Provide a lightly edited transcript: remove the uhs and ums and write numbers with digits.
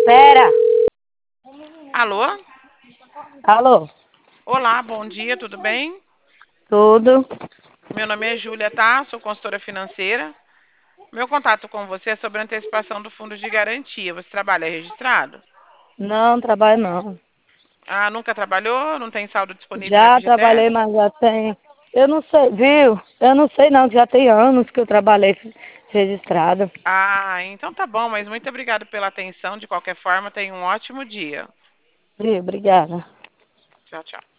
Pera. Alô? Alô? Olá, bom dia, tudo bem? Tudo? Meu nome é Júlia, tá? Sou consultora financeira. Meu contato com você é sobre a antecipação do fundo de garantia. Você trabalha registrado? Não, trabalho não. Ah, nunca trabalhou? Não tem saldo disponível no Já trabalhei, FGTS? mas já tem. Eu não sei, viu? Eu não sei não, que já tem anos que eu trabalhei registrada. Ah, então tá bom, mas muito obrigado pela atenção. De qualquer forma, tenha um ótimo dia. Viu? Obrigada. Tchau, tchau.